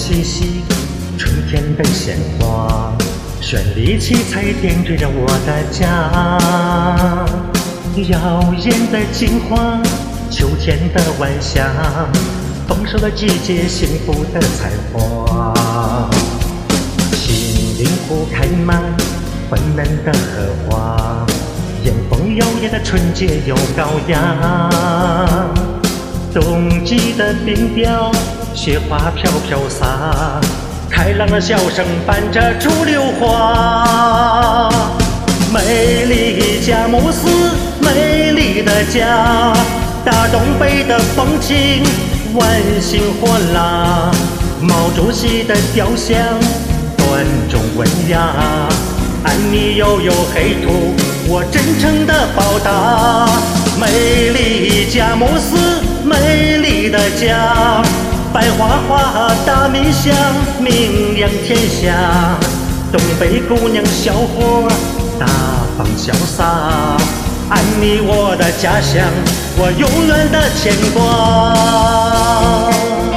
气息，春天的鲜花，绚丽七彩点缀着我的家。耀眼的金黄，秋天的晚霞，丰收的季节，幸福的彩花。心灵湖开满粉嫩的荷花，艳风摇曳的春节又高雅。冬季的冰雕，雪花飘飘洒，开朗的笑声伴着楚留花。美丽佳木斯，美丽的家，大东北的风情温馨火辣。毛主席的雕像端重文雅，爱你悠悠黑土，我真诚的报答。美丽佳木斯，美丽的家，百花花大米香，名扬天下。东北姑娘小伙大方潇洒，爱你我的家乡，我永远的牵挂。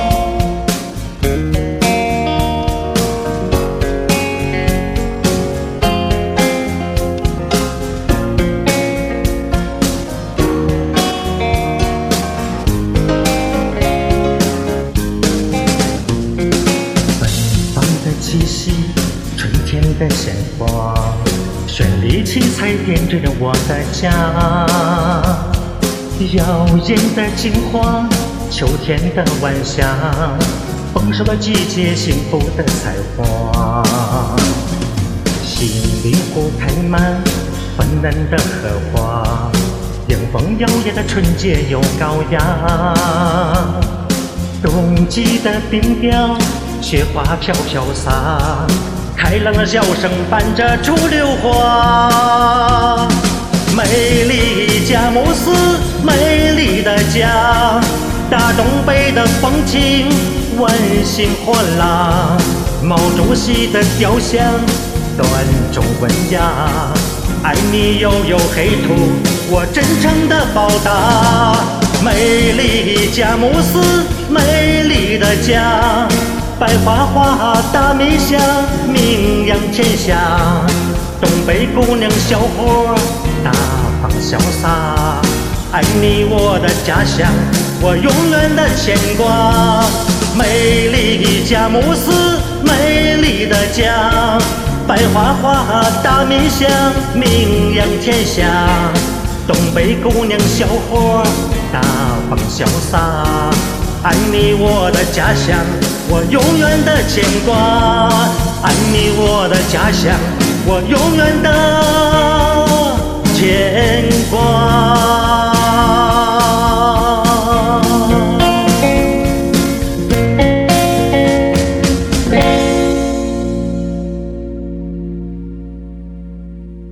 气息，春天的鲜花，绚丽七彩点缀着我的家。耀眼的金黄，秋天的晚霞，丰收的季节，幸福的彩花。心灵湖开满粉嫩的荷花，迎风摇曳的春节又高雅。冬季的冰雕，雪花飘飘洒，开朗的笑声伴着楚留花。美丽佳木斯，美丽的家，大东北的风情温馨火辣。毛主席的雕像端重文雅，爱你悠悠黑土，我真诚的报答。美丽佳木斯，美丽的家，百花花大米香，名扬天下。东北姑娘小伙大方潇洒，爱你我的家乡，我永远的牵挂。美丽佳木斯，美丽的家，百花花大米香，名扬天下。东北姑娘小伙大方潇洒，爱你我的家乡，我永远的牵挂。爱你我的家乡，我永远的牵挂。